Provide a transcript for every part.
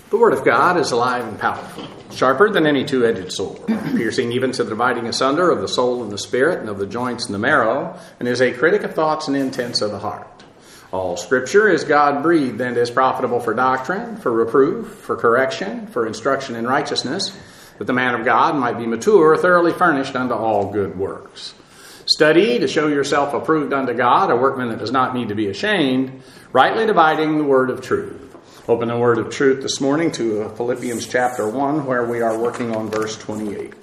The Word of God is alive and powerful, sharper than any two-edged sword, piercing even to the dividing asunder of the soul and the spirit and of the joints and the marrow, and is a critic of thoughts and intents of the heart. All Scripture is God-breathed and is profitable for doctrine, for reproof, for correction, for instruction in righteousness, that the man of God might be mature, thoroughly furnished unto all good works. Study to show yourself approved unto God, a workman that does not need to be ashamed, rightly dividing the word of truth. Open the word of truth this morning to Philippians chapter 1, where we are working on verse 28.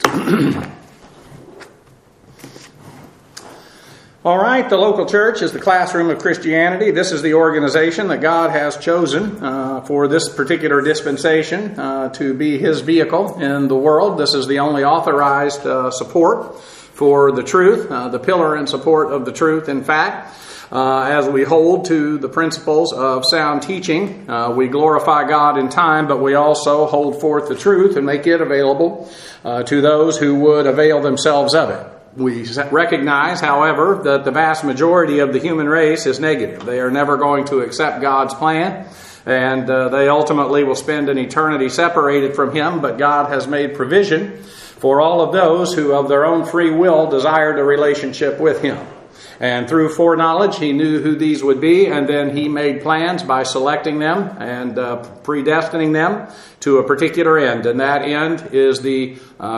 All right, the local church is the classroom of Christianity. This is the organization that God has chosen for this particular dispensation to be His vehicle in the world. This is the only authorized support for the truth, the pillar and support of the truth, in fact. As we hold to the principles of sound teaching, we glorify God in time, but we also hold forth the truth and make it available to those who would avail themselves of it. We recognize, however, that the vast majority of the human race is negative. They are never going to accept God's plan, and they ultimately will spend an eternity separated from Him, but God has made provision for all of those who of their own free will desired a relationship with Him. And through foreknowledge, He knew who these would be, and then He made plans by selecting them and predestining them to a particular end. And that end is the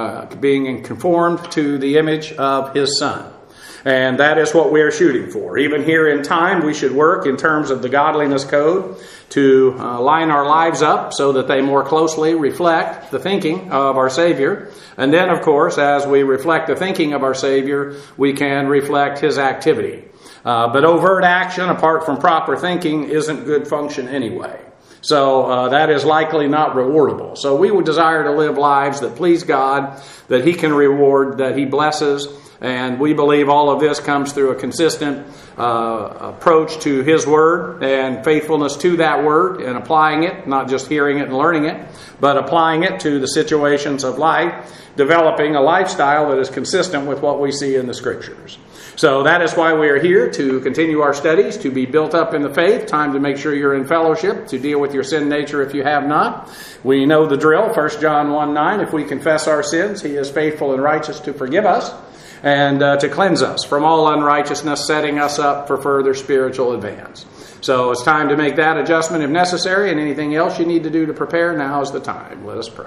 being conformed to the image of His Son. And that is what we are shooting for. Even here in time, we should work in terms of the godliness code to line our lives up so that they more closely reflect the thinking of our Savior. And then, of course, as we reflect the thinking of our Savior, we can reflect His activity. But overt action, apart from proper thinking, isn't good function anyway. So that is likely not rewardable. So we would desire to live lives that please God, that He can reward, that He blesses. And we believe all of this comes through a consistent approach to His Word and faithfulness to that Word and applying it, not just hearing it and learning it, but applying it to the situations of life, developing a lifestyle that is consistent with what we see in the Scriptures. So that is why we are here, to continue our studies, to be built up in the faith, time to make sure you're in fellowship, to deal with your sin nature if you have not. We know the drill, 1 John 1:9, if we confess our sins, He is faithful and righteous to forgive us and to cleanse us from all unrighteousness, setting us up for further spiritual advance. So it's time to make that adjustment if necessary, and anything else you need to do to prepare, now is the time. Let us pray.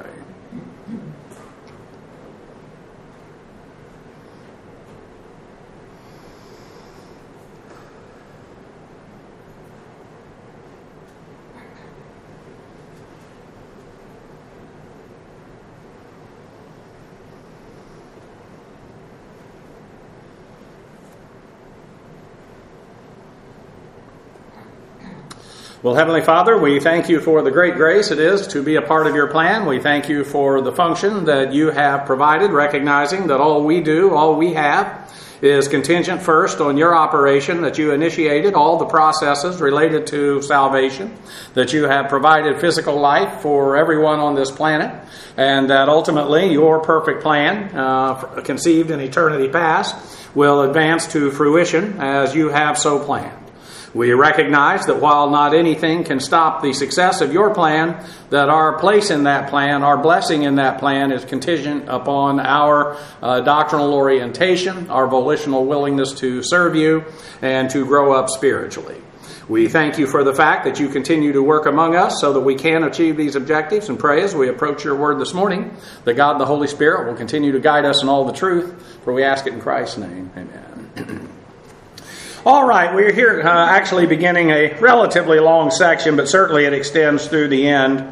Well, Heavenly Father, we thank You for the great grace it is to be a part of Your plan. We thank You for the function that You have provided, recognizing that all we do, all we have, is contingent first on Your operation, that You initiated all the processes related to salvation, that You have provided physical life for everyone on this planet, and that ultimately Your perfect plan, conceived in eternity past, will advance to fruition as You have so planned. We recognize that while not anything can stop the success of Your plan, that our place in that plan, our blessing in that plan, is contingent upon our doctrinal orientation, our volitional willingness to serve You, and to grow up spiritually. We thank You for the fact that You continue to work among us so that we can achieve these objectives, and pray as we approach Your Word this morning that God the Holy Spirit will continue to guide us in all the truth, for we ask it in Christ's name. Amen. All right, we're here actually beginning a relatively long section, but certainly it extends through the end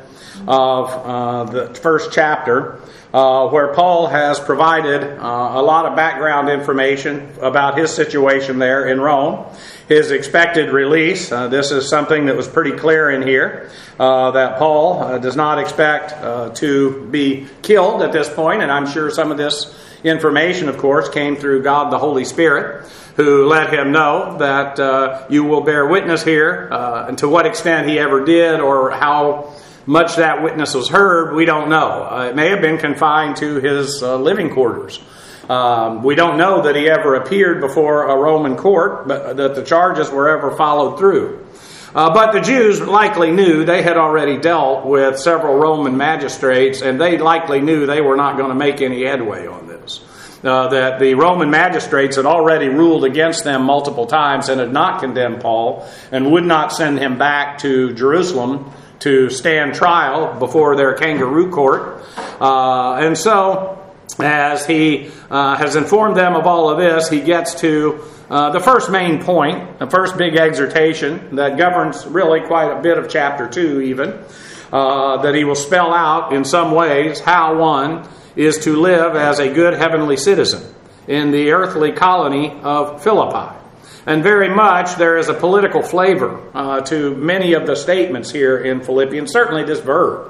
of the first chapter, where Paul has provided a lot of background information about his situation there in Rome, his expected release. This is something that was pretty clear in here, that Paul does not expect to be killed at this point, and I'm sure some of this information, of course, came through God the Holy Spirit, who let him know that you will bear witness here, and to what extent he ever did or how much that witness was heard, we don't know. It may have been confined to his living quarters. We don't know that he ever appeared before a Roman court, but that the charges were ever followed through. But the Jews likely knew they had already dealt with several Roman magistrates, and they likely knew they were not going to make any headway on this. That the Roman magistrates had already ruled against them multiple times and had not condemned Paul and would not send him back to Jerusalem to stand trial before their kangaroo court. And so, as he has informed them of all of this, he gets to the first main point, the first big exhortation that governs really quite a bit of chapter 2 even, that he will spell out in some ways how one is to live as a good heavenly citizen in the earthly colony of Philippi. And very much there is a political flavor to many of the statements here in Philippians, certainly this verb.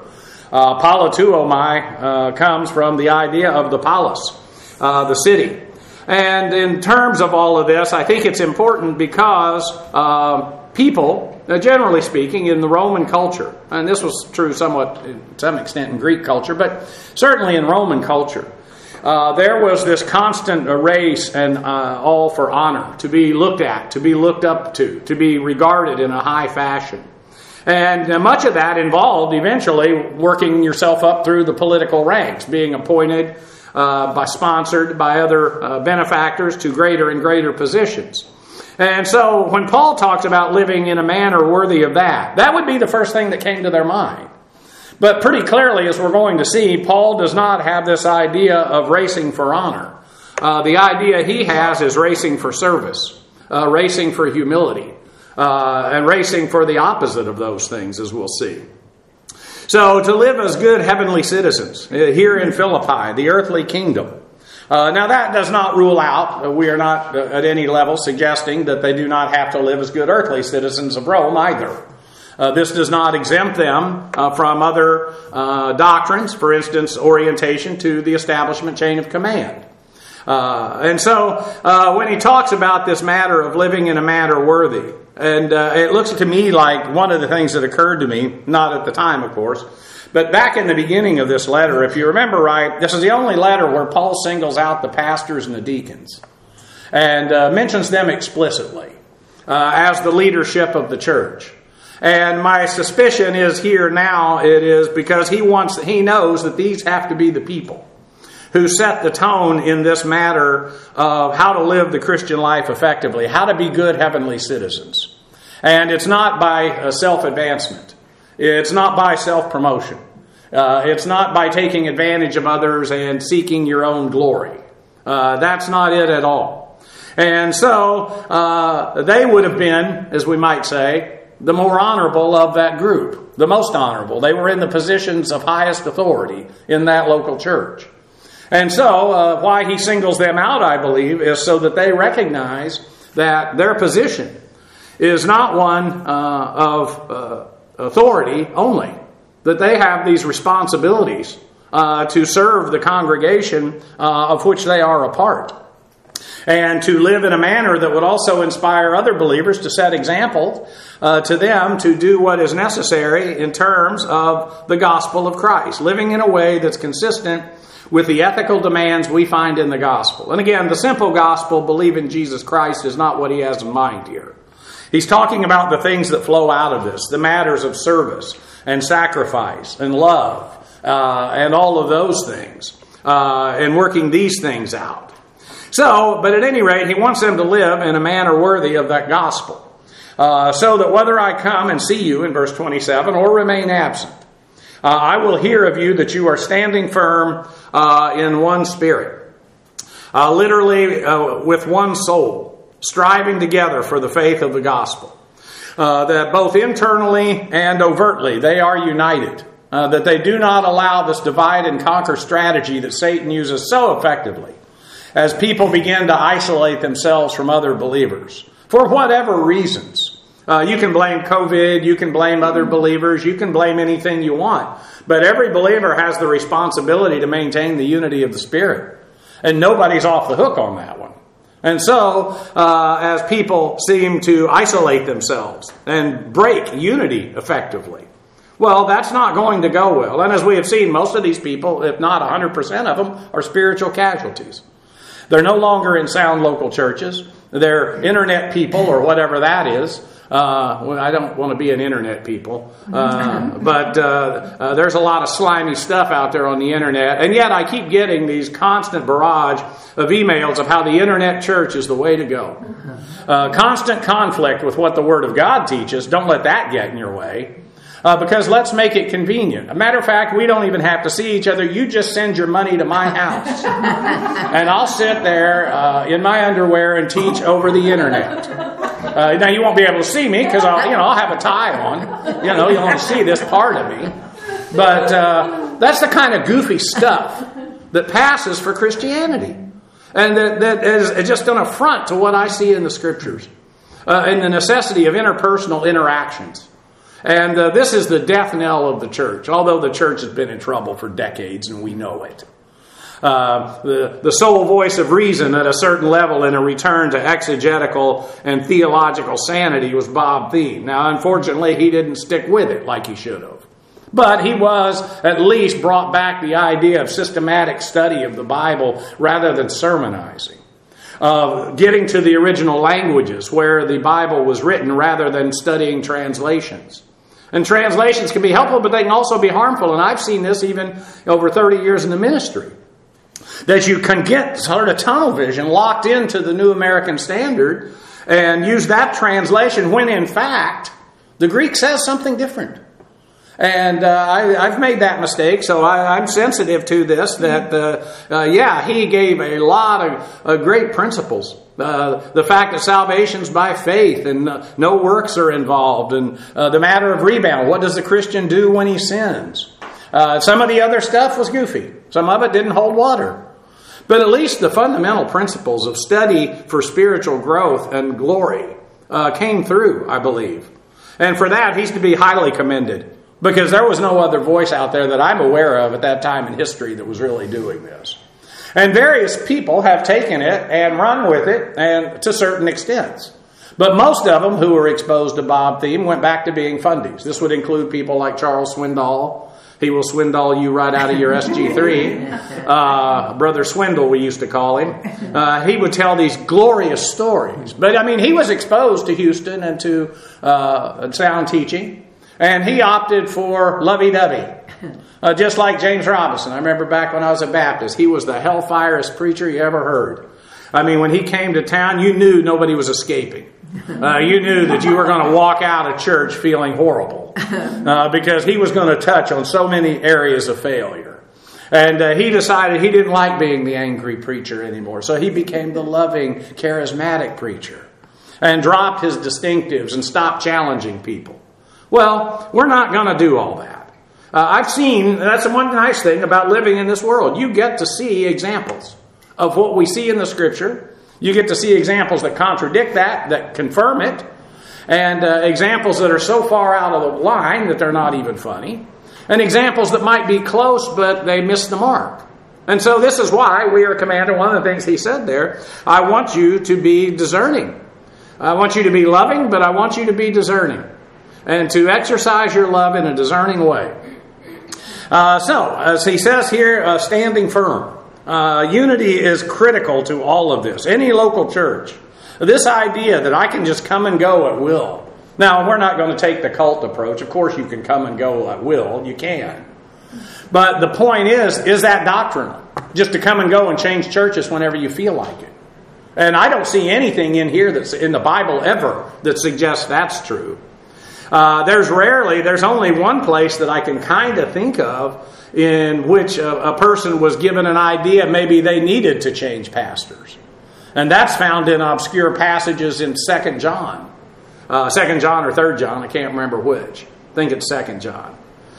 Politeuomai comes from the idea of the polis, the city. And in terms of all of this, I think it's important because people, generally speaking, in the Roman culture, and this was true somewhat to some extent in Greek culture, but certainly in Roman culture, there was this constant race and all for honor, to be looked at, to be looked up to be regarded in a high fashion. And much of that involved eventually working yourself up through the political ranks, being appointed, sponsored by other benefactors to greater and greater positions. And so when Paul talks about living in a manner worthy of that, that would be the first thing that came to their mind. But pretty clearly, as we're going to see, Paul does not have this idea of racing for honor. The idea he has is racing for service, racing for humility, and racing for the opposite of those things, as we'll see. So to live as good heavenly citizens here in Philippi, the earthly kingdom. Now that does not rule out, we are not at any level suggesting that they do not have to live as good earthly citizens of Rome either. This does not exempt them from other doctrines, for instance, orientation to the establishment chain of command. And so when he talks about this matter of living in a manner worthy, and it looks to me like one of the things that occurred to me, not at the time, of course, but back in the beginning of this letter, if you remember right, this is the only letter where Paul singles out the pastors and the deacons and mentions them explicitly as the leadership of the church. And my suspicion is here now, it is because he knows that these have to be the people who set the tone in this matter of how to live the Christian life effectively, how to be good heavenly citizens. And it's not by self-advancement. It's not by self-promotion. It's not by taking advantage of others and seeking your own glory. That's not it at all. And so they would have been, as we might say, the more honorable of that group, the most honorable. They were in the positions of highest authority in that local church. And so why he singles them out, I believe, is so that they recognize that their position is not one of authority only, that they have these responsibilities to serve the congregation of which they are a part, and to live in a manner that would also inspire other believers to set example to them to do what is necessary in terms of the gospel of Christ, living in a way that's consistent with the ethical demands we find in the gospel. And again, the simple gospel, believe in Jesus Christ, is not what he has in mind here. He's talking about the things that flow out of this, the matters of service and sacrifice and love and all of those things, and working these things out. So, but at any rate, he wants them to live in a manner worthy of that gospel, so that whether I come and see you, in verse 27, or remain absent, I will hear of you that you are standing firm in one spirit, literally with one soul, striving together for the faith of the gospel. That both internally and overtly they are united. That they do not allow this divide and conquer strategy that Satan uses so effectively as people begin to isolate themselves from other believers for whatever reasons. You can blame COVID, you can blame other believers, you can blame anything you want. But every believer has the responsibility to maintain the unity of the Spirit. And nobody's off the hook on that one. And so, as people seem to isolate themselves and break unity effectively, well, that's not going to go well. And as we have seen, most of these people, if not 100% of them, are spiritual casualties. They're no longer in sound local churches. They're internet people or whatever that is. Well, I don't want to be an internet people, but there's a lot of slimy stuff out there on the internet, and yet I keep getting these constant barrage of emails of how the internet church is the way to go. Constant conflict with what the Word of God teaches. Don't let that get in your way. Because let's make it convenient. A matter of fact, we don't even have to see each other. You just send your money to my house. And I'll sit there in my underwear and teach over the internet. Now, you won't be able to see me because I'll have a tie on. You'll only see this part of me. But that's the kind of goofy stuff that passes for Christianity. And that is just an affront to what I see in the Scriptures. And the necessity of interpersonal interactions. And this is the death knell of the church, although the church has been in trouble for decades and we know it. The sole voice of reason at a certain level in a return to exegetical and theological sanity was Bob Thien. Now, unfortunately, he didn't stick with it like he should have. But he was at least brought back the idea of systematic study of the Bible rather than sermonizing. Getting to the original languages where the Bible was written rather than studying translations. And translations can be helpful, but they can also be harmful. And I've seen this even over 30 years in the ministry. That you can get sort of tunnel vision locked into the New American Standard and use that translation when in fact the Greek says something different. And I've made that mistake, so I'm sensitive to this, that, he gave a lot of great principles. The fact that salvation's by faith and no works are involved, and the matter of rebound. What does the Christian do when he sins? Some of the other stuff was goofy. Some of it didn't hold water. But at least the fundamental principles of study for spiritual growth and glory came through, I believe. And for that, he's to be highly commended. Because there was no other voice out there that I'm aware of at that time in history that was really doing this. And various people have taken it and run with it, and to certain extents. But most of them who were exposed to Bob Thien went back to being fundies. This would include people like Charles Swindoll. He will swindle you right out of your SG3. Brother Swindle, we used to call him. He would tell these glorious stories. But, he was exposed to Houston and to sound teaching. And he opted for lovey-dovey, just like James Robinson. I remember back when I was a Baptist, he was the hellfireest preacher you ever heard. When he came to town, you knew nobody was escaping. You knew that you were going to walk out of church feeling horrible because he was going to touch on so many areas of failure. And he decided he didn't like being the angry preacher anymore. So he became the loving, charismatic preacher and dropped his distinctives and stopped challenging people. Well, we're not going to do all that. I've seen, that's the one nice thing about living in this world. You get to see examples of what we see in the Scripture. You get to see examples that contradict that confirm it, and examples that are so far out of the line that they're not even funny, and examples that might be close, but they miss the mark. And so this is why we are commanded, one of the things he said there, I want you to be discerning. I want you to be loving, but I want you to be discerning. And to exercise your love in a discerning way. So, as he says here, standing firm. Unity is critical to all of this. Any local church. This idea that I can just come and go at will. Now, we're not going to take the cult approach. Of course, you can come and go at will. You can. But the point is that doctrinal? Just to come and go and change churches whenever you feel like it. And I don't see anything in here that's in the Bible ever that suggests that's true. There's only one place that I can kind of think of in which a person was given an idea maybe they needed to change pastors. And that's found in obscure passages in 2 John. 2 John or 3 John, I can't remember which. I think it's 2 John.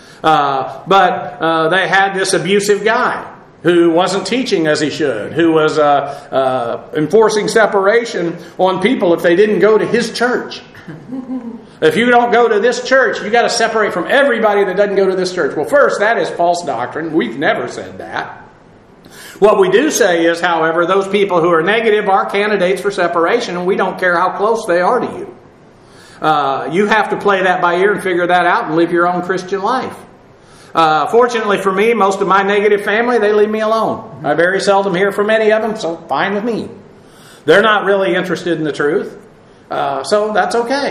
But they had this abusive guy who wasn't teaching as he should, who was enforcing separation on people if they didn't go to his church. If you don't go to this church, you got to separate from everybody that doesn't go to this church. Well, first, that is false doctrine. We've never said that. What we do say is, however, those people who are negative are candidates for separation, and we don't care how close they are to you. You have to play that by ear and figure that out and live your own Christian life. Fortunately for me, most of my negative family, they leave me alone. I very seldom hear from any of them, so fine with me. They're not really interested in the truth, so that's okay.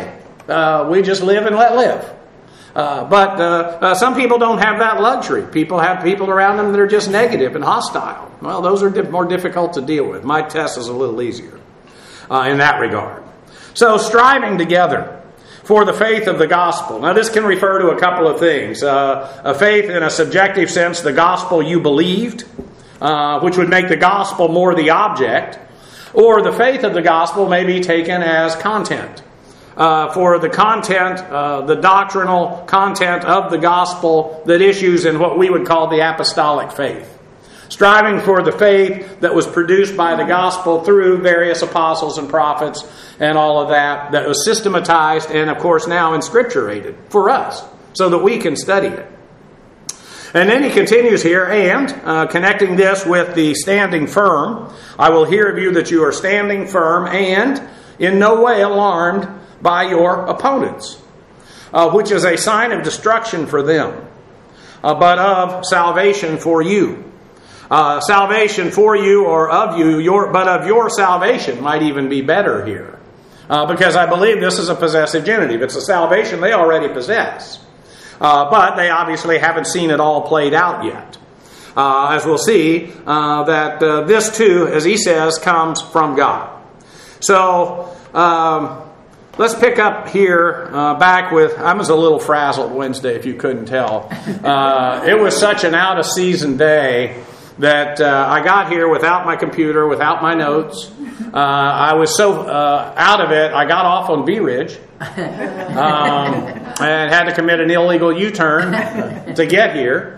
We just live and let live. But some people don't have that luxury. People have people around them that are just negative and hostile. Well, those are more difficult to deal with. My test is a little easier in that regard. So striving together for the faith of the gospel. Now this can refer to a couple of things. A faith in a subjective sense, the gospel you believed, which would make the gospel more the object. Or the faith of the gospel may be taken as content. For the content, the doctrinal content of the gospel that issues in what we would call the apostolic faith. Striving for the faith that was produced by the gospel through various apostles and prophets and all of that was systematized and, of course, now inscripturated for us so that we can study it. And then he continues here, and connecting this with the standing firm, I will hear of you that you are standing firm and in no way alarmed by your opponents, which is a sign of destruction for them, but of salvation for you. Salvation for you or of you, but of your salvation might even be better here. Because I believe this is a possessive genitive. It's a salvation they already possess. But they obviously haven't seen it all played out yet. As we'll see, that this too, as he says, comes from God. So, let's pick up here back with, I was a little frazzled Wednesday, if you couldn't tell. It was such an out-of-season day that I got here without my computer, without my notes. I was so out of it, I got off on Bee Ridge and had to commit an illegal U-turn to get here.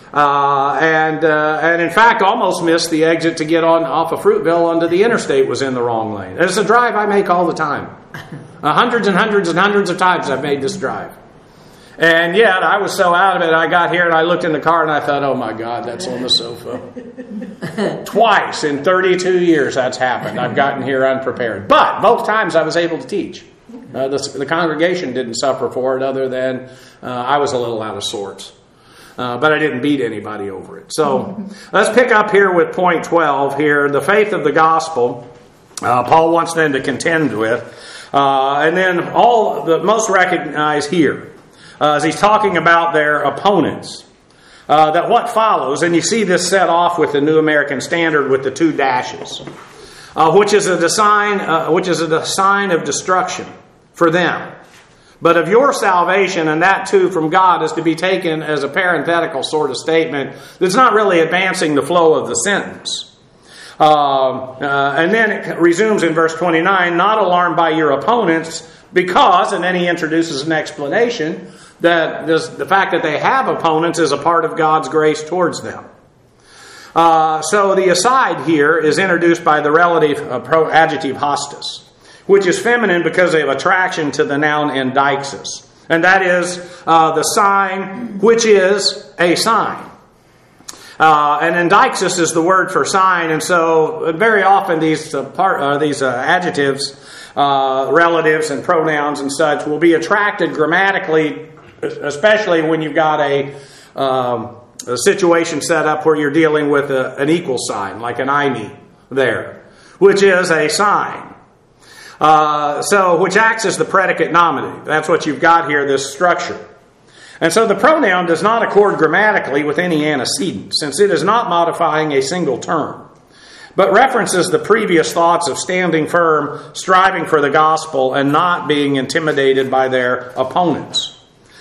And in fact, almost missed the exit to get on off of Fruitville onto the interstate was in the wrong lane. It's a drive I make all the time. Hundreds and hundreds and hundreds of times I've made this drive. And yet, I was so out of it, I got here and I looked in the car and I thought, oh my God, that's on the sofa. Twice in 32 years that's happened. I've gotten here unprepared. But both times I was able to teach. The congregation didn't suffer for it other than I was a little out of sorts. But I didn't beat anybody over it. So let's pick up here with point 12 here, the faith of the gospel. Paul wants them to contend with. And then all the most recognized here, as he's talking about their opponents, that what follows, and you see this set off with the New American Standard with the 2 dashes, which is a sign of destruction for them. But of your salvation, and that too from God, is to be taken as a parenthetical sort of statement that's not really advancing the flow of the sentence. And then it resumes in verse 29, not alarmed by your opponents, because, and then he introduces an explanation, that the fact that they have opponents is a part of God's grace towards them. So the aside here is introduced by the relative adjective hostis, which is feminine because of attraction to the noun endixis. And that is the sign, which is a sign. And endixis is the word for sign, and so very often these adjectives, relatives and pronouns and such will be attracted grammatically, especially when you've got a situation set up where you're dealing with an equal sign, like an "ime" there, which is a sign. Which acts as the predicate nominative. That's what you've got here, this structure. And so the pronoun does not accord grammatically with any antecedent, since it is not modifying a single term, but references the previous thoughts of standing firm, striving for the gospel, and not being intimidated by their opponents.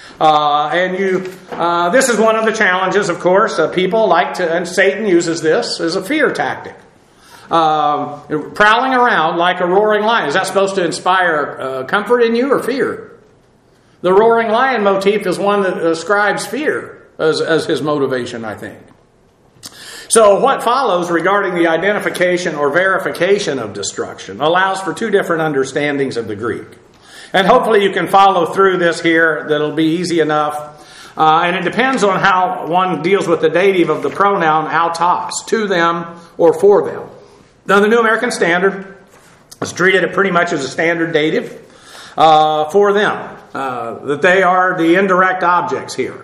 This is one of the challenges, of course. People like to, and Satan uses this as a fear tactic. Prowling around like a roaring lion. Is that supposed to inspire comfort in you or fear? The roaring lion motif is one that ascribes fear as his motivation, I think. So what follows regarding the identification or verification of destruction allows for 2 different understandings of the Greek. And hopefully you can follow through this here. That'll be easy enough. And it depends on how one deals with the dative of the pronoun autos, to them or for them. Now, the New American Standard has treated it pretty much as a standard dative for them, that they are the indirect objects here.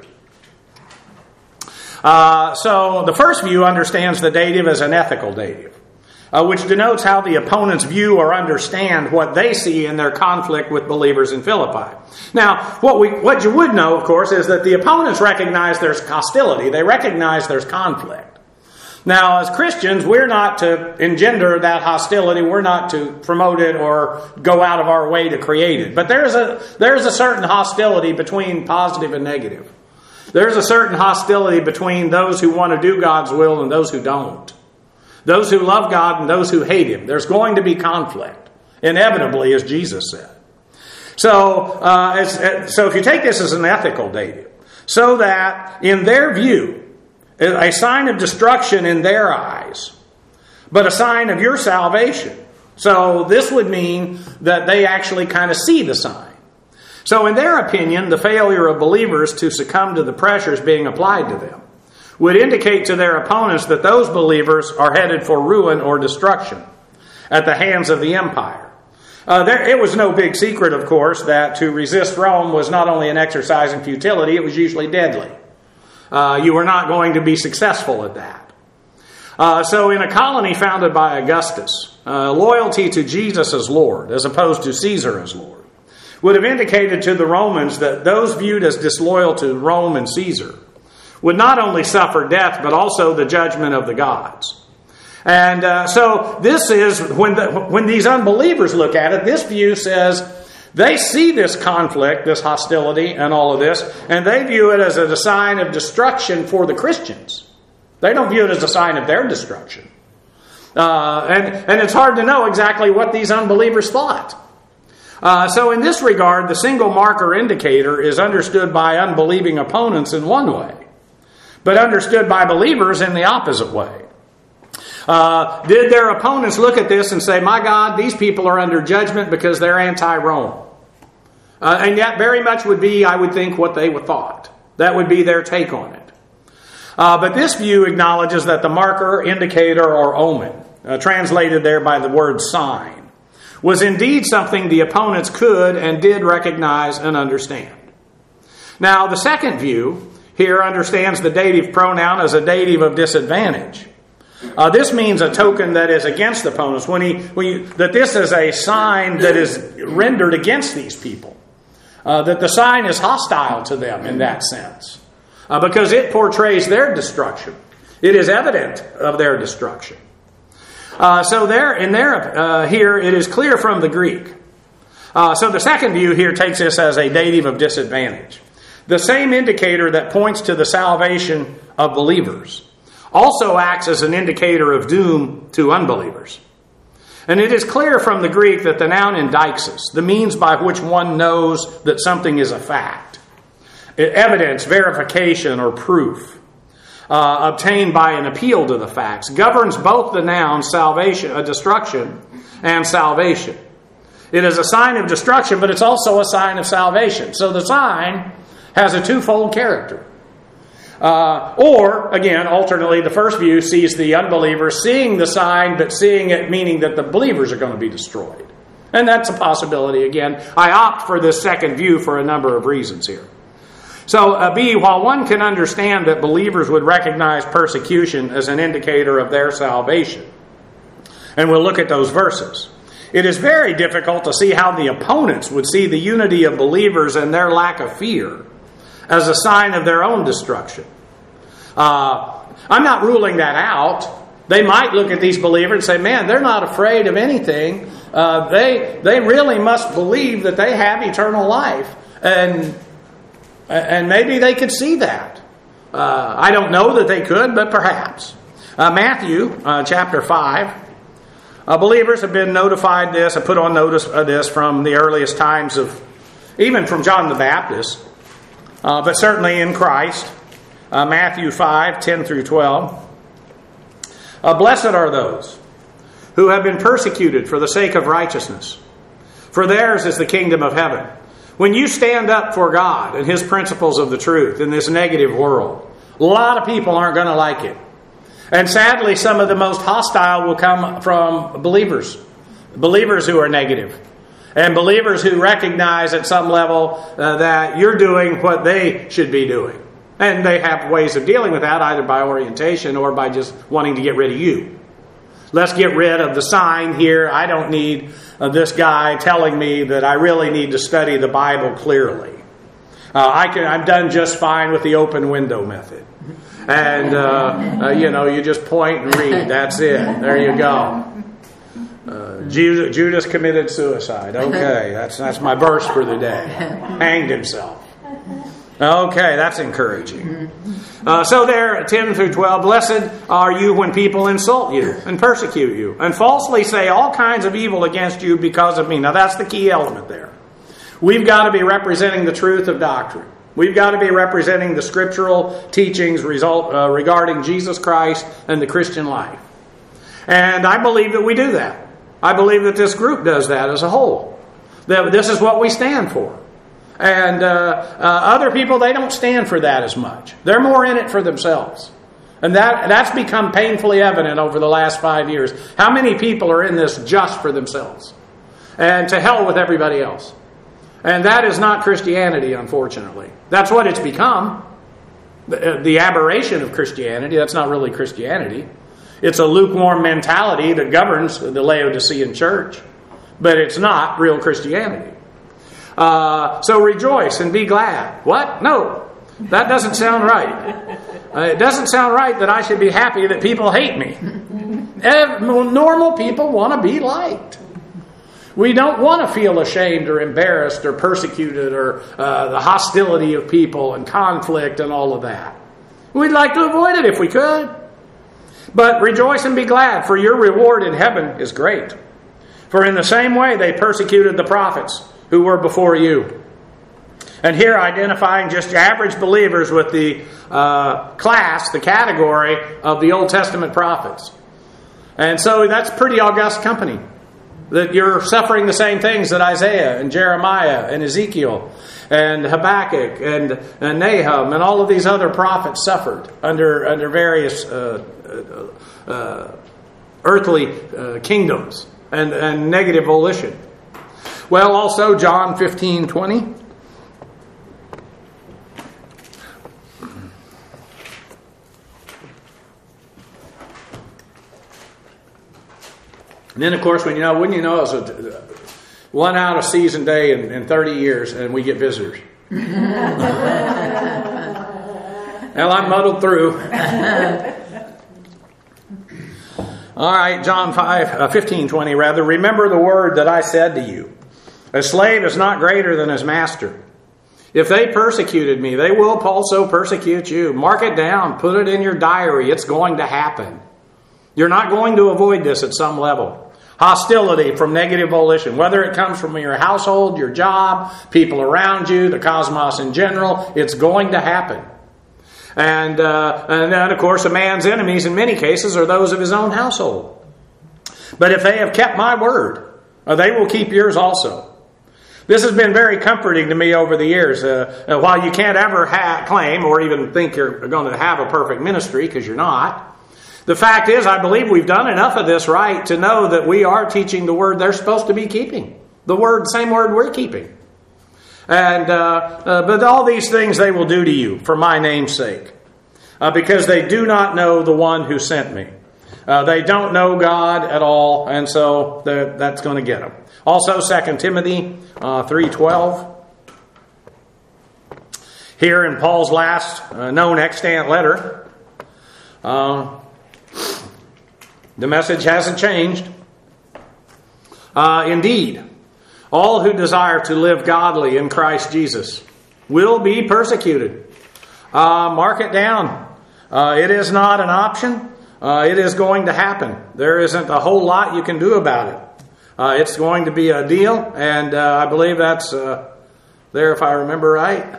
So the first view understands the dative as an ethical dative. which denotes how the opponents view or understand what they see in their conflict with believers in Philippi. Now, what you would know, of course, is that the opponents recognize there's hostility. They recognize there's conflict. Now, as Christians, we're not to engender that hostility. We're not to promote it or go out of our way to create it. But there's a certain hostility between positive and negative. There's a certain hostility between those who want to do God's will and those who don't. Those who love God and those who hate Him. There's going to be conflict, inevitably, as Jesus said. So if you take this as an ethical dative, so that in their view, a sign of destruction in their eyes, but a sign of your salvation. So this would mean that they actually kind of see the sign. So in their opinion, the failure of believers to succumb to the pressures being applied to them would indicate to their opponents that those believers are headed for ruin or destruction at the hands of the empire. It was no big secret, of course, that to resist Rome was not only an exercise in futility, it was usually deadly. You were not going to be successful at that. So in a colony founded by Augustus, loyalty to Jesus as Lord, as opposed to Caesar as Lord, would have indicated to the Romans that those viewed as disloyal to Rome and Caesar would not only suffer death, but also the judgment of the gods. And so this is, when these unbelievers look at it, this view says, they see this conflict, this hostility, and all of this, and they view it as a sign of destruction for the Christians. They don't view it as a sign of their destruction. And it's hard to know exactly what these unbelievers thought. So in this regard, the single marker indicator is understood by unbelieving opponents in one way, but understood by believers in the opposite way. Did their opponents look at this and say, my God, these people are under judgment because they're anti-Rome? And yet very much would be, I would think, what they would thought. That would be their take on it. But this view acknowledges that the marker, indicator, or omen, translated there by the word sign, was indeed something the opponents could and did recognize and understand. Now, the second view here understands the dative pronoun as a dative of disadvantage. This means a token that is against the opponents, that this is a sign that is rendered against these people. That the sign is hostile to them in that sense. Because it portrays their destruction. It is evident of their destruction. So here it is clear from the Greek. So the second view here takes this as a dative of disadvantage. The same indicator that points to the salvation of believers also acts as an indicator of doom to unbelievers. And it is clear from the Greek that the noun indixis, the means by which one knows that something is a fact, evidence, verification, or proof, obtained by an appeal to the facts, governs both the nouns salvation, destruction, and salvation. It is a sign of destruction, but it's also a sign of salvation. So the sign has a twofold character. Or, again, alternately, the first view sees the unbeliever seeing the sign, but seeing it meaning that the believers are going to be destroyed. And that's a possibility, again. I opt for this second view for a number of reasons here. So, B, while one can understand that believers would recognize persecution as an indicator of their salvation, and we'll look at those verses, it is very difficult to see how the opponents would see the unity of believers and their lack of fear as a sign of their own destruction. I'm not ruling that out. They might look at these believers and say, man, they're not afraid of anything. They really must believe that they have eternal life. And maybe they could see that. I don't know that they could, but perhaps. Matthew chapter 5. Believers have been notified this, put on notice of this from the earliest times even from John the Baptist. But certainly in Christ, Matthew 5, 10 through 12. Blessed are those who have been persecuted for the sake of righteousness, for theirs is the kingdom of heaven. When you stand up for God and His principles of the truth in this negative world, a lot of people aren't going to like it. And sadly, some of the most hostile will come from believers who are negative. And believers who recognize at some level that you're doing what they should be doing. And they have ways of dealing with that, either by orientation or by just wanting to get rid of you. let's get rid of the sign here. I don't need this guy telling me that I really need to study the Bible clearly. I'm done just fine with the open window method. And, you just point and read. That's it. There you go. Judas committed suicide. Okay, that's my verse for the day. Hanged himself. Okay, that's encouraging. So there, 10 through 12, blessed are you when people insult you and persecute you and falsely say all kinds of evil against you because of me. Now that's the key element there. We've got to be representing the truth of doctrine. We've got to be representing the scriptural teachings regarding Jesus Christ and the Christian life. And I believe that we do that. I believe that this group does that as a whole. That this is what we stand for. And other people, they don't stand for that as much. They're more in it for themselves. And that's become painfully evident over the last 5 years. How many people are in this just for themselves? And to hell with everybody else. And that is not Christianity, unfortunately. That's what it's become. The aberration of Christianity, that's not really Christianity. It's a lukewarm mentality that governs the Laodicean church. But it's not real Christianity. So rejoice and be glad. What? No, that doesn't sound right. It doesn't sound right that I should be happy that people hate me. Normal people want to be liked. We don't want to feel ashamed or embarrassed or persecuted or the hostility of people and conflict and all of that. We'd like to avoid it if we could. But rejoice and be glad, for your reward in heaven is great. For in the same way they persecuted the prophets who were before you. And here identifying just average believers with the class, the category of the Old Testament prophets. And so that's pretty august company. That you're suffering the same things that Isaiah and Jeremiah and Ezekiel and Habakkuk and Nahum and all of these other prophets suffered under various earthly kingdoms and negative volition. Well, also John 15:20. And then, of course, wouldn't you know, it's a one out of season day in 30 years, and we get visitors. Well, I'm muddled through. All right, John 15:20 rather. Remember the word that I said to you. A slave is not greater than his master. If they persecuted me, they will also persecute you. Mark it down. Put it in your diary. It's going to happen. You're not going to avoid this at some level. Hostility from negative volition, whether it comes from your household, your job, people around you, the cosmos in general, it's going to happen. And then, of course, a man's enemies in many cases are those of his own household. But if they have kept my word, they will keep yours also. This has been very comforting to me over the years. While you can't ever claim or even think you're going to have a perfect ministry, because you're not, the fact is, I believe we've done enough of this right to know that we are teaching the word they're supposed to be keeping. The same word we're keeping. And but all these things they will do to you for my name's sake, because they do not know the one who sent me. They don't know God at all, and so that's going to get them. Also, 2 Timothy 3:12. Here in Paul's last known extant letter, the message hasn't changed. Indeed, all who desire to live godly in Christ Jesus will be persecuted. Mark it down. It is not an option. It is going to happen. There isn't a whole lot you can do about it. It's going to be a deal, and I believe that's there if I remember right.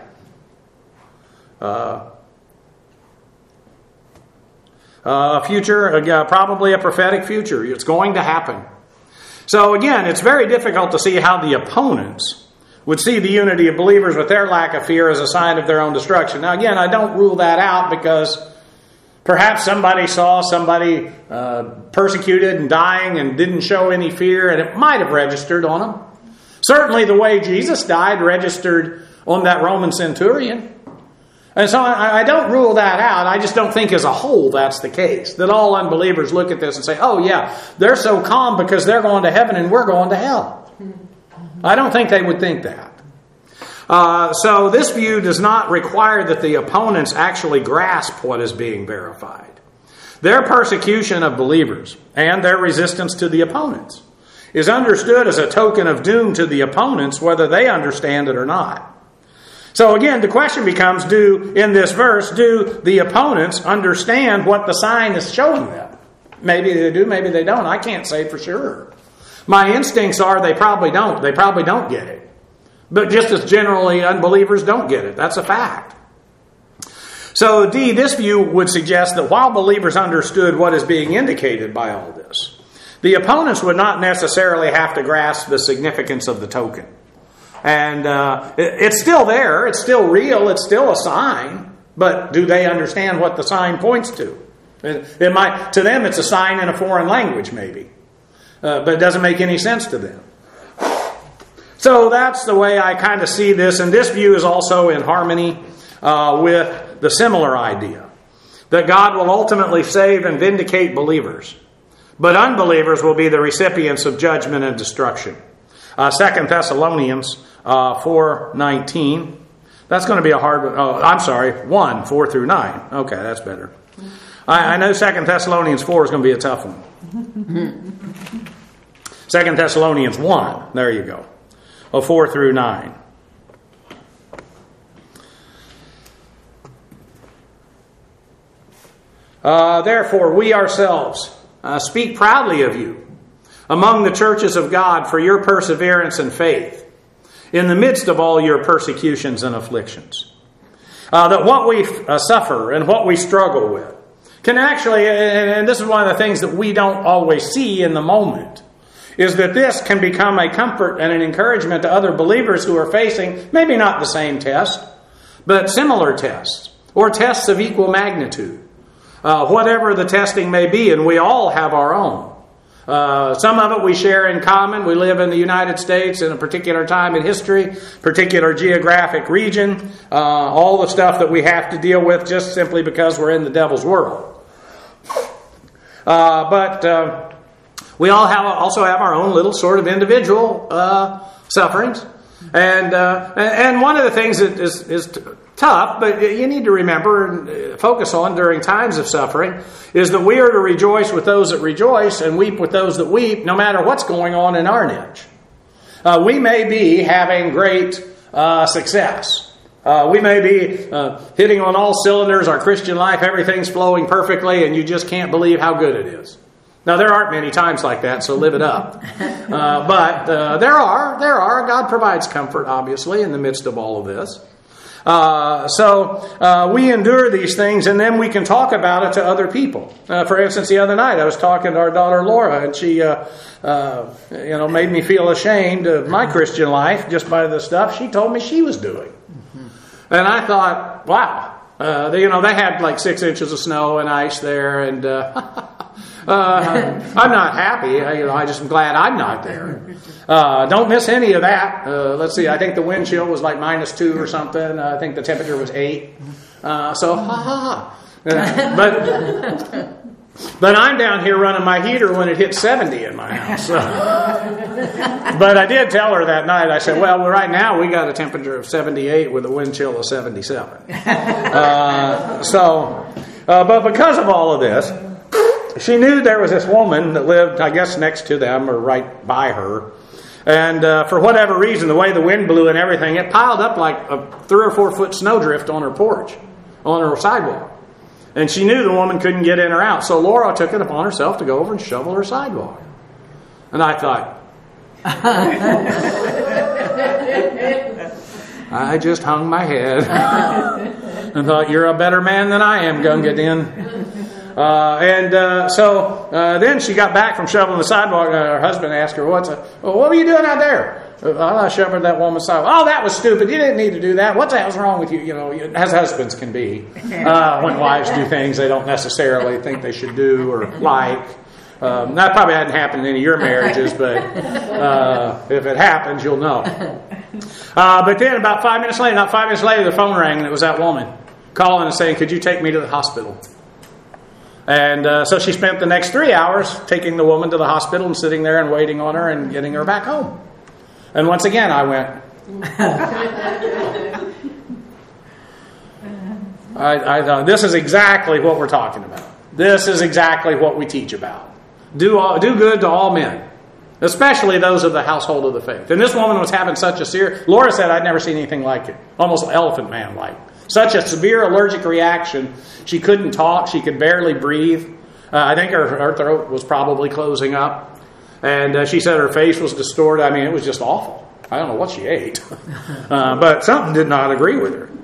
Future, probably a prophetic future. It's going to happen. So again, it's very difficult to see how the opponents would see the unity of believers with their lack of fear as a sign of their own destruction. Now again, I don't rule that out because perhaps somebody saw somebody persecuted and dying and didn't show any fear, and it might have registered on them. Certainly the way Jesus died registered on that Roman centurion. And so I don't rule that out. I just don't think as a whole that's the case. That all unbelievers look at this and say, oh yeah, they're so calm because they're going to heaven and we're going to hell. I don't think they would think that. So this view does not require that the opponents actually grasp what is being verified. Their persecution of believers and their resistance to the opponents is understood as a token of doom to the opponents, whether they understand it or not. So again, the question becomes, in this verse, do the opponents understand what the sign is showing them? Maybe they do, maybe they don't. I can't say for sure. My instincts are they probably don't. They probably don't get it. But just as generally, unbelievers don't get it. That's a fact. So D, this view would suggest that while believers understood what is being indicated by all this, the opponents would not necessarily have to grasp the significance of the token. And it's still there, it's still real, it's still a sign, but do they understand what the sign points to? It might, to them it's a sign in a foreign language maybe, but it doesn't make any sense to them. So that's the way I kind of see this, and this view is also in harmony with the similar idea, that God will ultimately save and vindicate believers, but unbelievers will be the recipients of judgment and destruction. 2 Thessalonians 4:19. That's going to be a hard one. Oh, I'm sorry, 1, 4 through 9. Okay, that's better. I know 2 Thessalonians 4 is going to be a tough one. 2 Thessalonians 1, there you go. 4 through 9. Therefore, we ourselves speak proudly of you among the churches of God for your perseverance and faith in the midst of all your persecutions and afflictions. That what we suffer and what we struggle with can actually, and this is one of the things that we don't always see in the moment, is that this can become a comfort and an encouragement to other believers who are facing maybe not the same test, but similar tests or tests of equal magnitude. Whatever the testing may be, and we all have our own. Some of it we share in common. We live in the United States in a particular time in history, particular geographic region, all the stuff that we have to deal with just simply because we're in the devil's world. But we all also have our own little sort of individual sufferings. And one of the things that is tough, but you need to remember and focus on during times of suffering, is that we are to rejoice with those that rejoice and weep with those that weep, no matter what's going on in our niche. We may be having great success. We may be hitting on all cylinders, our Christian life, everything's flowing perfectly, and you just can't believe how good it is. Now, there aren't many times like that, so live it up. But there are. God provides comfort, obviously, in the midst of all of this. So we endure these things, and then we can talk about it to other people. For instance, the other night I was talking to our daughter Laura, and she, made me feel ashamed of my Christian life just by the stuff she told me she was doing. And I thought, wow, they had like 6 inches of snow and ice there, and I'm not happy. I just am glad I'm not there. Don't miss any of that. Let's see. I think the wind chill was like -2 or something. I think the temperature was 8. But I'm down here running my heater when it hits 70 in my house. But I did tell her that night. I said, well, right now we got a temperature of 78 with a wind chill of 77. But because of all of this, she knew there was this woman that lived, I guess, next to them or right by her. And for whatever reason, the way the wind blew and everything, it piled up like a 3 or 4 foot snowdrift on her porch, on her sidewalk. And she knew the woman couldn't get in or out. So Laura took it upon herself to go over and shovel her sidewalk. And I thought, I just hung my head and thought, you're a better man than I am, Gungadin. Then she got back from shoveling the sidewalk, and her husband asked her, what were you doing out there? I shoveled that woman's sidewalk. Oh, that was stupid. You didn't need to do that. What the hell's wrong with you? As husbands can be. When wives do things they don't necessarily think they should do or like. That probably hadn't happened in any of your marriages, but if it happens, you'll know. But then about 5 minutes later, the phone rang, and it was that woman. calling and saying, could you take me to the hospital? And so she spent the next 3 hours taking the woman to the hospital and sitting there and waiting on her and getting her back home. And once again, I went, I thought, this is exactly what we're talking about. This is exactly what we teach about. Do good to all men, especially those of the household of the faith. And this woman was having such a severe... Laura said, I'd never seen anything like it. Almost elephant man-like. Such a severe allergic reaction. She couldn't talk. She could barely breathe. I think her throat was probably closing up. And she said her face was distorted. I mean, it was just awful. I don't know what she ate. But something did not agree with her.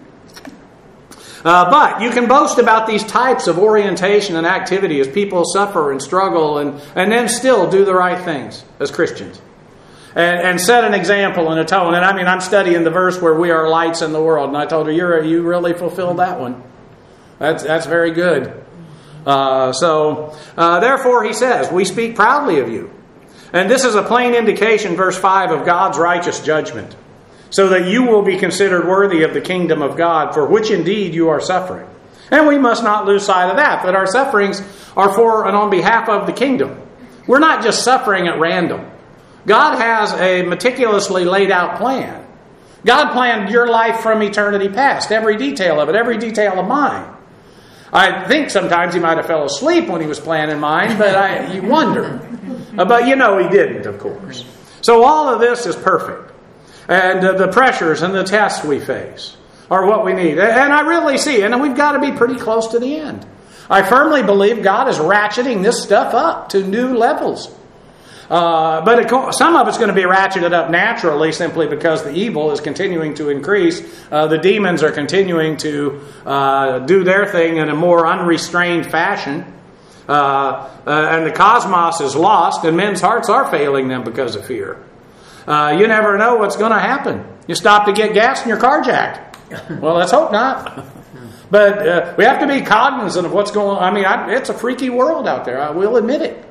But you can boast about these types of orientation and activity as people suffer and struggle and then still do the right things as Christians. And set an example and a tone. And I mean, I'm studying the verse where we are lights in the world. And I told her, you really fulfilled that one. That's very good. Therefore, he says, we speak proudly of you. And this is a plain indication, verse 5, of God's righteous judgment. So that you will be considered worthy of the kingdom of God, for which indeed you are suffering. And we must not lose sight of that our sufferings are for and on behalf of the kingdom. We're not just suffering at random. God has a meticulously laid out plan. God planned your life from eternity past, every detail of it, every detail of mine. I think sometimes he might have fell asleep when he was planning mine, but you wonder. But he didn't, of course. So all of this is perfect. And the pressures and the tests we face are what we need. And I really see, and we've got to be pretty close to the end. I firmly believe God is ratcheting this stuff up to new levels. But some of it's going to be ratcheted up naturally simply because the evil is continuing to increase. The demons are continuing to do their thing in a more unrestrained fashion. And the cosmos is lost and men's hearts are failing them because of fear. You never know what's going to happen. You stop to get gas and you're carjacked. Well, let's hope not. But we have to be cognizant of what's going on. I mean, it's a freaky world out there. I will admit it.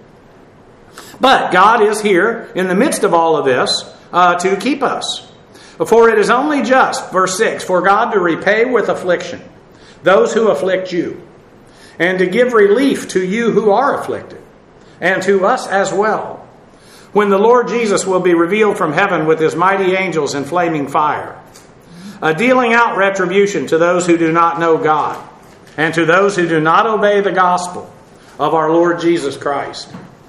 But God is here in the midst of all of this to keep us. For it is only just, verse 6, for God to repay with affliction those who afflict you, and to give relief to you who are afflicted, and to us as well, when the Lord Jesus will be revealed from heaven with his mighty angels in flaming fire, dealing out retribution to those who do not know God, and to those who do not obey the gospel of our Lord Jesus Christ.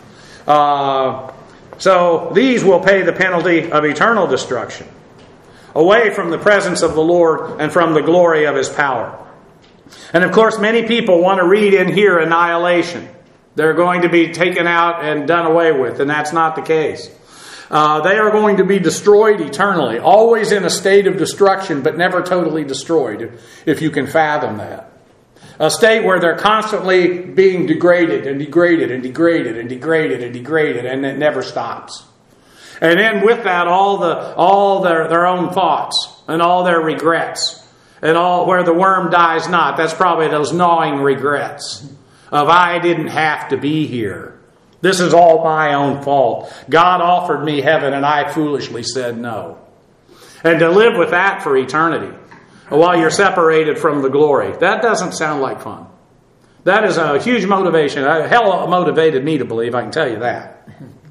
So these will pay the penalty of eternal destruction, away from the presence of the Lord and from the glory of his power. And of course, many people want to read in here annihilation. They're going to be taken out and done away with, and that's not the case. They are going to be destroyed eternally, always in a state of destruction, but never totally destroyed, if you can fathom that. A state where they're constantly being degraded and degraded and degraded and degraded and degraded, and it never stops. And then with that, all their own thoughts and all their regrets, and all where the worm dies not. That's probably those gnawing regrets of I didn't have to be here. This is all my own fault. God offered me heaven and I foolishly said no. And to live with that for eternity while you're separated from the glory, that doesn't sound like fun. That is a huge motivation. Hell motivated me to believe, I can tell you that.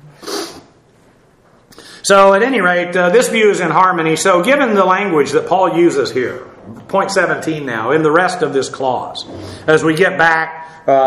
So at any rate, this view is in harmony. So given the language that Paul uses here, point 17 now, in the rest of this clause, as we get back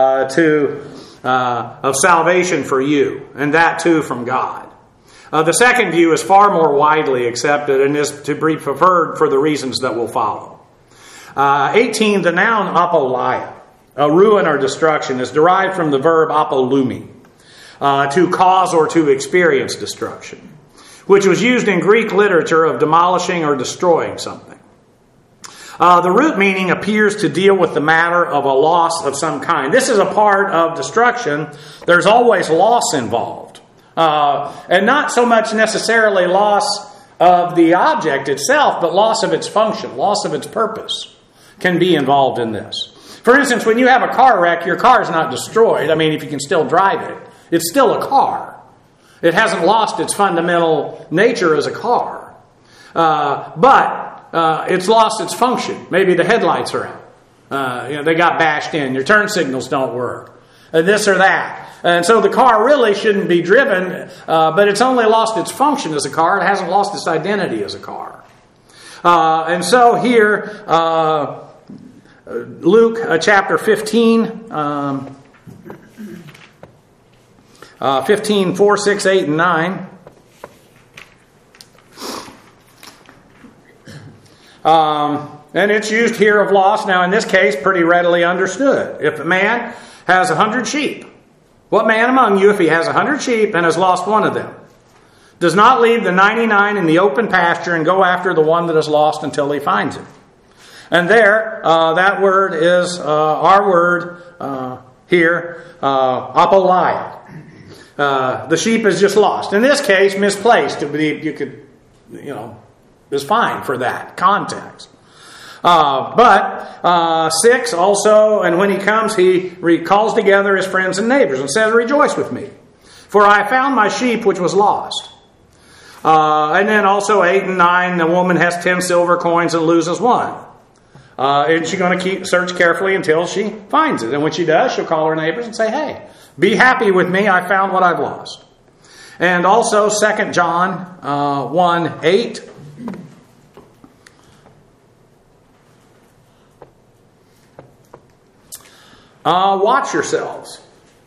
of salvation for you, and that too from God. The second view is far more widely accepted and is to be preferred for the reasons that will follow. 18, the noun apoleia, ruin or destruction, is derived from the verb apolumi, to cause or to experience destruction, which was used in Greek literature of demolishing or destroying something. The root meaning appears to deal with the matter of a loss of some kind. This is a part of destruction. There's always loss involved. And not so much necessarily loss of the object itself, but loss of its function, loss of its purpose can be involved in this. For instance, when you have a car wreck, your car is not destroyed. I mean, if you can still drive it, it's still a car. It hasn't lost its fundamental nature as a car. But it's lost its function. Maybe the headlights are out. They got bashed in. Your turn signals don't work. This or that. And so the car really shouldn't be driven, but it's only lost its function as a car. It hasn't lost its identity as a car. And so here, Luke chapter 15, 15, 4, 6, 8, and 9. And it's used here of loss. Now, in this case, pretty readily understood. If a man has 100 sheep, what man among you, if he has 100 sheep and has lost one of them, does not leave the 99 in the open pasture and go after the one that is lost until he finds it? And there, that word is our word here, apolia. The sheep is just lost. In this case, misplaced. You could, is fine for that context. But 6 also, and when he comes, he calls together his friends and neighbors and says, "Rejoice with me, for I found my sheep which was lost." And then also 8 and 9, the woman has 10 silver coins and loses one. And she's going to search carefully until she finds it. And when she does, she'll call her neighbors and say, "Hey, be happy with me, I found what I've lost." And also 2 John 1, 8. Watch yourselves,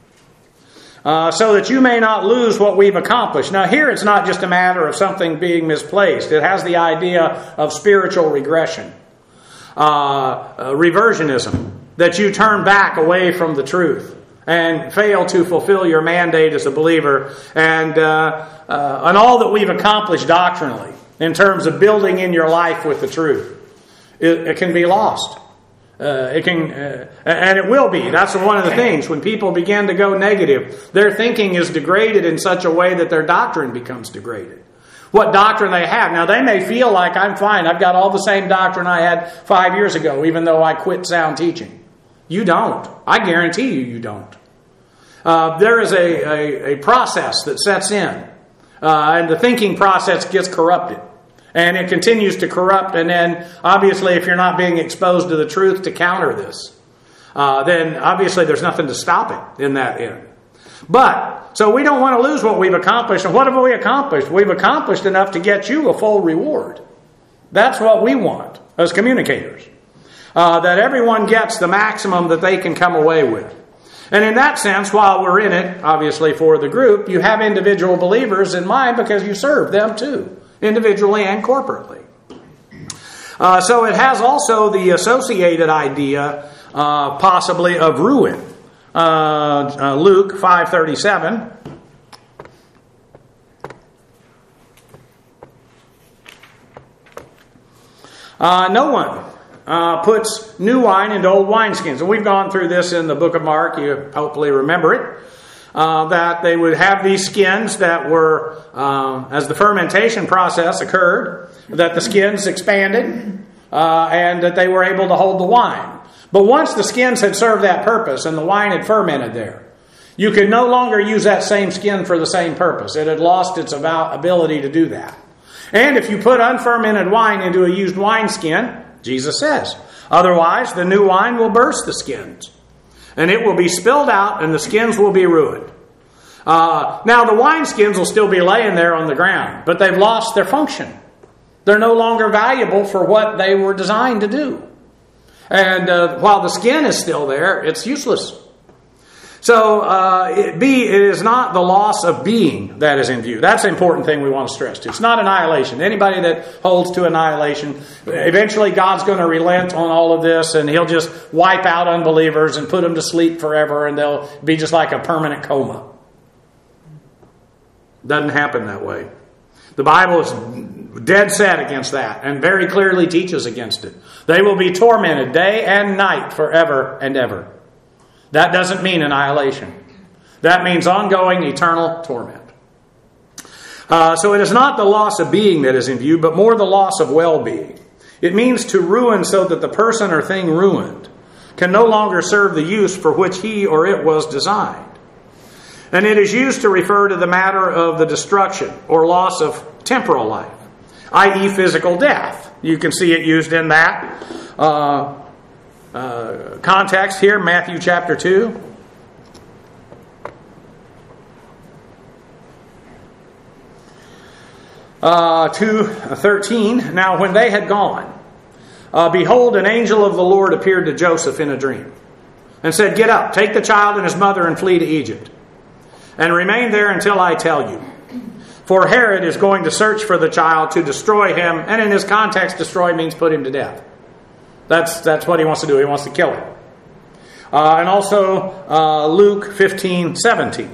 so that you may not lose what we've accomplished. Now here it's not just a matter of something being misplaced. It has the idea of spiritual regression, reversionism, that you turn back away from the truth and fail to fulfill your mandate as a believer, and all that we've accomplished doctrinally in terms of building in your life with the truth. It can be lost. It can, and it will be. That's one of the things. When people begin to go negative, their thinking is degraded in such a way that their doctrine becomes degraded. What doctrine they have. Now, they may feel like, "I'm fine. I've got all the same doctrine I had 5 years ago, even though I quit sound teaching." You don't. I guarantee you don't. There is a process that sets in, and the thinking process gets corrupted. And it continues to corrupt, and then obviously if you're not being exposed to the truth to counter this, then obviously there's nothing to stop it in that end. But, so we don't want to lose what we've accomplished. And what have we accomplished? We've accomplished enough to get you a full reward. That's what we want as communicators. That everyone gets the maximum that they can come away with. And in that sense, while we're in it, obviously for the group, you have individual believers in mind because you serve them too, individually and corporately. So it has also the associated idea, possibly, of ruin. Luke 5:37. No one puts new wine into old wineskins. And we've gone through this in the book of Mark. You hopefully remember it. That they would have these skins that were, as the fermentation process occurred, that the skins expanded and that they were able to hold the wine. But once the skins had served that purpose and the wine had fermented there, you could no longer use that same skin for the same purpose. It had lost its ability to do that. And if you put unfermented wine into a used wineskin, Jesus says, otherwise the new wine will burst the skins. And it will be spilled out and the skins will be ruined. Now the wineskins will still be laying there on the ground, but they've lost their function. They're no longer valuable for what they were designed to do. And while the skin is still there, it's useless. So it is not the loss of being that is in view. That's the important thing we want to stress too. It's not annihilation. Anybody that holds to annihilation, eventually God's going to relent on all of this and He'll just wipe out unbelievers and put them to sleep forever and they'll be just like a permanent coma. Doesn't happen that way. The Bible is dead set against that and very clearly teaches against it. They will be tormented day and night forever and ever. That doesn't mean annihilation. That means ongoing eternal torment. So it is not the loss of being that is in view, but more the loss of well-being. It means to ruin so that the person or thing ruined can no longer serve the use for which he or it was designed. And it is used to refer to the matter of the destruction or loss of temporal life, i.e. physical death. You can see it used in that. context here, Matthew chapter 2. To 13. Now when they had gone, behold, an angel of the Lord appeared to Joseph in a dream, and said, Get up, take the child and his mother, and flee to Egypt, and remain there until I tell you. For Herod is going to search for the child to destroy him, and in this context, destroy means put him to death. That's what he wants to do. He wants to kill him. And also Luke 15:17.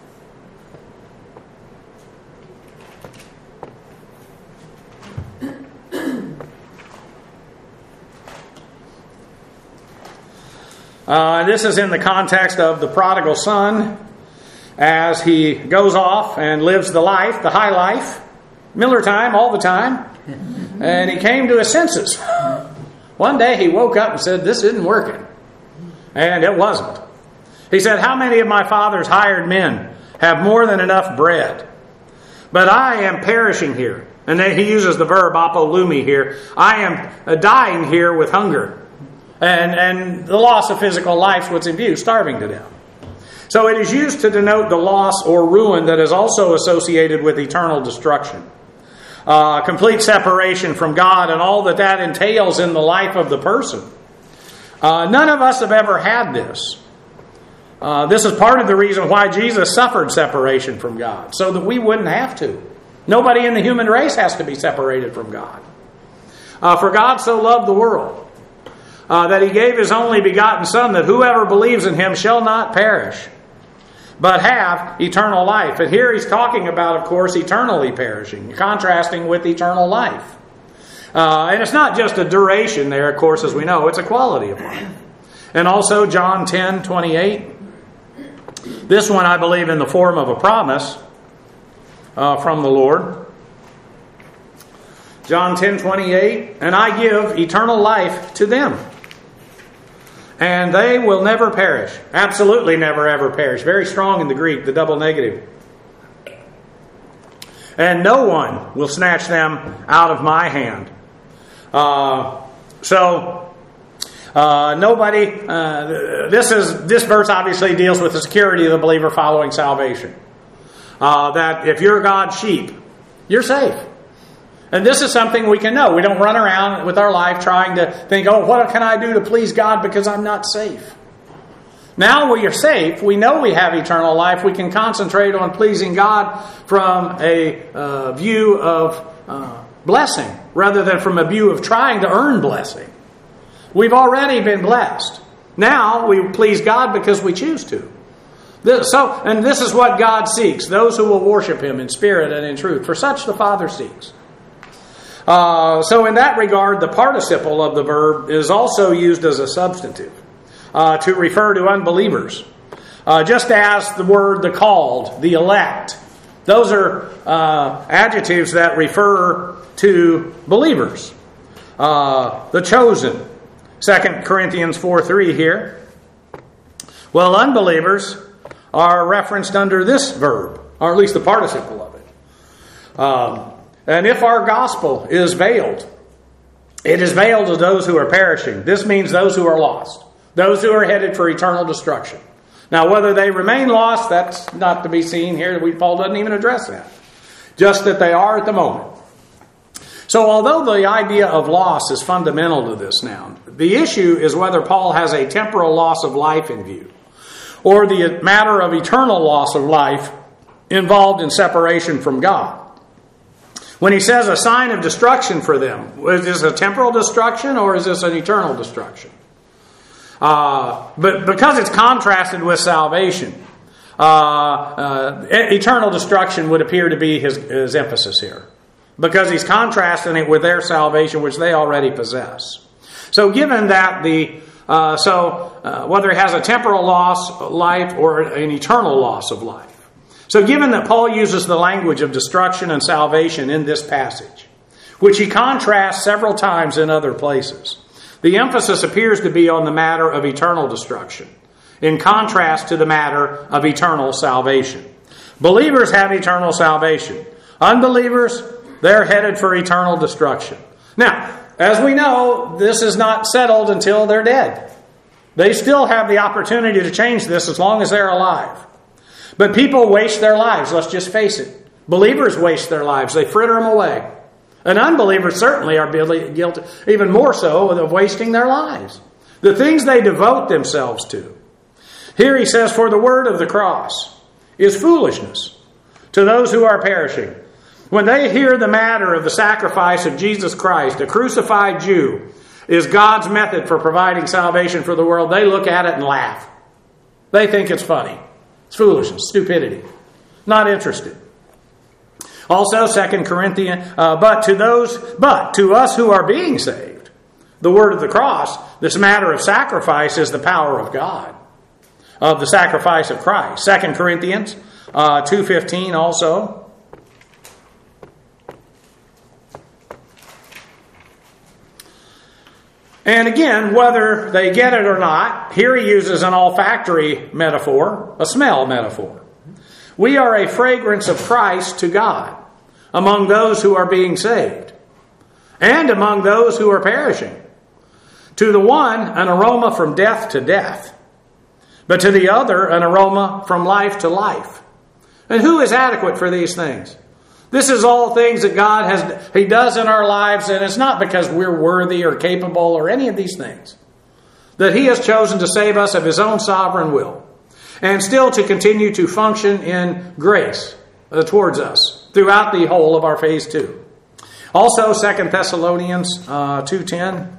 This is in the context of the prodigal son as he goes off and lives the life, the high life, Miller time all the time, and he came to his senses. One day he woke up and said, this isn't working. And it wasn't. He said, how many of my father's hired men have more than enough bread? But I am perishing here. And then he uses the verb apolumi here. I am dying here with hunger. And the loss of physical life is what's in view, starving to death. So it is used to denote the loss or ruin that is also associated with eternal destruction. Complete separation from God and all that entails in the life of the person. None of us have ever had this. This is part of the reason why Jesus suffered separation from God, so that we wouldn't have to. Nobody in the human race has to be separated from God. For God so loved the world, that he gave his only begotten Son, that whoever believes in him shall not perish, but have eternal life. And here he's talking about, of course, eternally perishing, contrasting with eternal life. And it's not just a duration there, of course, as we know, it's a quality of life. And also John 10:28. This one, I believe, in the form of a promise from the Lord. John 10:28, and I give eternal life to them, and they will never perish. Absolutely never ever perish. Very strong in the Greek, the double negative. And no one will snatch them out of my hand. Nobody. This verse obviously deals with the security of the believer following salvation. That if you're God's sheep, you're safe. And this is something we can know. We don't run around with our life trying to think, oh, what can I do to please God because I'm not safe? Now we are safe. We know we have eternal life. We can concentrate on pleasing God from a view of blessing rather than from a view of trying to earn blessing. We've already been blessed. Now we please God because we choose to. And this is what God seeks, those who will worship Him in spirit and in truth. For such the Father seeks. So in that regard, the participle of the verb is also used as a substantive to refer to unbelievers. Just as the word the called, the elect. Those are adjectives that refer to believers. The chosen. 2 Corinthians 4:3 here. Well, unbelievers are referenced under this verb, or at least the participle of it. And if our gospel is veiled, it is veiled to those who are perishing. This means those who are lost, those who are headed for eternal destruction. Now, whether they remain lost, that's not to be seen here. Paul doesn't even address that. Just that they are at the moment. So although the idea of loss is fundamental to this now, the issue is whether Paul has a temporal loss of life in view, or the matter of eternal loss of life involved in separation from God. When he says a sign of destruction for them, is this a temporal destruction or is this an eternal destruction? But because it's contrasted with salvation, eternal destruction would appear to be his emphasis here. Because he's contrasting it with their salvation, which they already possess. So given that whether he has a temporal loss of life or an eternal loss of life. So given that Paul uses the language of destruction and salvation in this passage, which he contrasts several times in other places, the emphasis appears to be on the matter of eternal destruction, in contrast to the matter of eternal salvation. Believers have eternal salvation. Unbelievers, they're headed for eternal destruction. Now, as we know, this is not settled until they're dead. They still have the opportunity to change this as long as they're alive. But people waste their lives, let's just face it. Believers waste their lives. They fritter them away. And unbelievers certainly are guilty, even more so, of wasting their lives. The things they devote themselves to. Here he says, for the word of the cross is foolishness to those who are perishing. When they hear the matter of the sacrifice of Jesus Christ, a crucified Jew, is God's method for providing salvation for the world, they look at it and laugh. They think it's funny. It's foolishness, stupidity. Not interested. Also, 2 Corinthians, but to us who are being saved, the word of the cross, this matter of sacrifice is the power of God, of the sacrifice of Christ. 2 Corinthians 2:15 also. And again, whether they get it or not, here he uses an olfactory metaphor, a smell metaphor. We are a fragrance of Christ to God among those who are being saved and among those who are perishing. To the one, an aroma from death to death, but to the other, an aroma from life to life. And who is adequate for these things? This is all things that He does in our lives, and it's not because we're worthy or capable or any of these things. That He has chosen to save us of His own sovereign will, and still to continue to function in grace towards us throughout the whole of our phase 2. Also, 2 Thessalonians 2:10.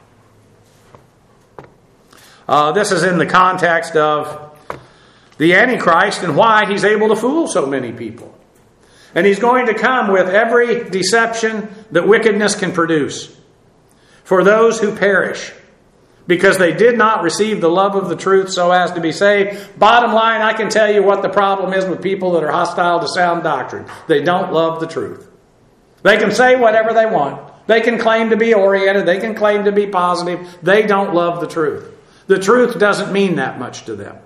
This is in the context of the Antichrist and why he's able to fool so many people. And he's going to come with every deception that wickedness can produce for those who perish because they did not receive the love of the truth so as to be saved. Bottom line, I can tell you what the problem is with people that are hostile to sound doctrine. They don't love the truth. They can say whatever they want. They can claim to be oriented. They can claim to be positive. They don't love the truth. The truth doesn't mean that much to them.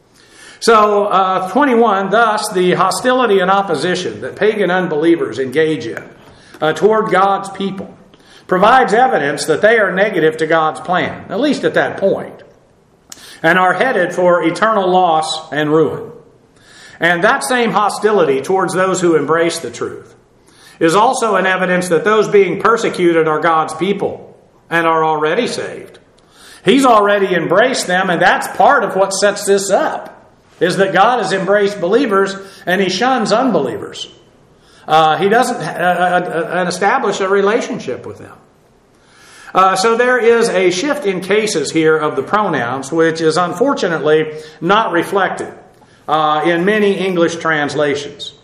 So, 21, thus the hostility and opposition that pagan unbelievers engage in toward God's people provides evidence that they are negative to God's plan, at least at that point, and are headed for eternal loss and ruin. And that same hostility towards those who embrace the truth is also an evidence that those being persecuted are God's people and are already saved. He's already embraced them, and that's part of what sets this up. Is that God has embraced believers and He shuns unbelievers. He doesn't establish a relationship with them. So there is a shift in cases here of the pronouns, which is unfortunately not reflected in many English translations.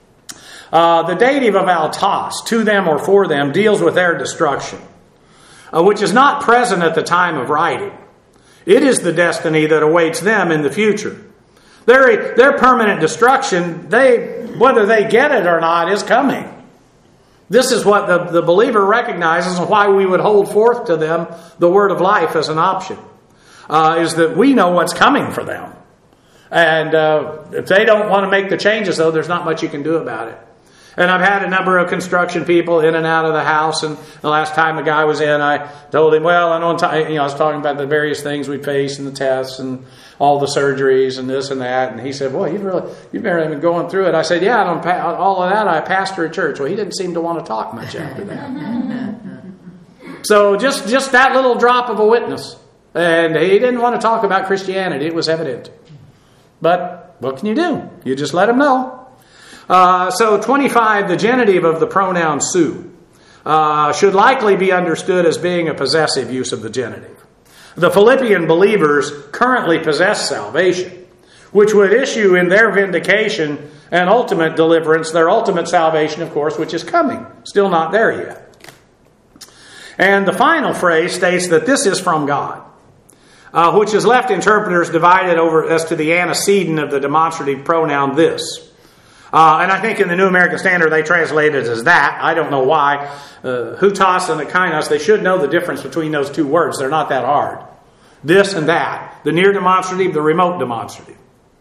The dative of autos, to them or for them, deals with their destruction, which is not present at the time of writing. It is the destiny that awaits them in the future. Their permanent destruction, whether they get it or not, is coming. This is what the believer recognizes and why we would hold forth to them the word of life as an option. Is that we know what's coming for them. And if they don't want to make the changes, though, there's not much you can do about it. And I've had a number of construction people in and out of the house. And the last time a guy was in, I told him, well, I was talking about the various things we face and the tests and all the surgeries and this and that. And he said, boy, you've been going through it. I said, yeah, all of that. I pastor a church. Well, he didn't seem to want to talk much after that. So just that little drop of a witness. And he didn't want to talk about Christianity. It was evident. But what can you do? You just let him know. So 25, the genitive of the pronoun su, should likely be understood as being a possessive use of the genitive. The Philippian believers currently possess salvation, which would issue in their vindication and ultimate deliverance, their ultimate salvation, of course, which is coming. Still not there yet. And the final phrase states that this is from God, which has left interpreters divided over as to the antecedent of the demonstrative pronoun this. And I think in the New American Standard they translate it as that. I don't know why. Hutas and kainos, they should know the difference between those two words. They're not that hard. This and that. The near demonstrative, the remote demonstrative.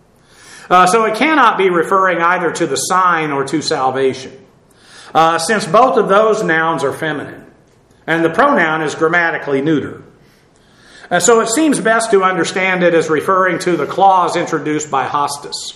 So it cannot be referring either to the sign or to salvation. Since both of those nouns are feminine. And the pronoun is grammatically neuter. And so it seems best to understand it as referring to the clause introduced by Hostus,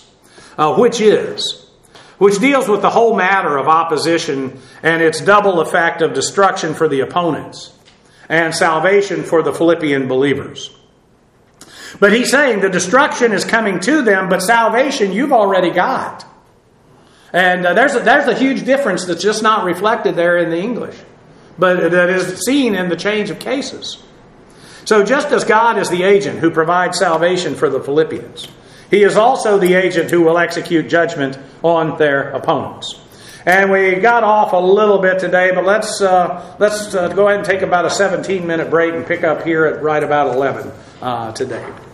which deals with the whole matter of opposition and its double effect of destruction for the opponents and salvation for the Philippian believers. But he's saying the destruction is coming to them, but salvation you've already got. And there's a huge difference that's just not reflected there in the English, but that is seen in the change of cases. So just as God is the agent who provides salvation for the Philippians, He is also the agent who will execute judgment on their opponents. And we got off a little bit today, but let's go ahead and take about a 17-minute break and pick up here at right about 11 today.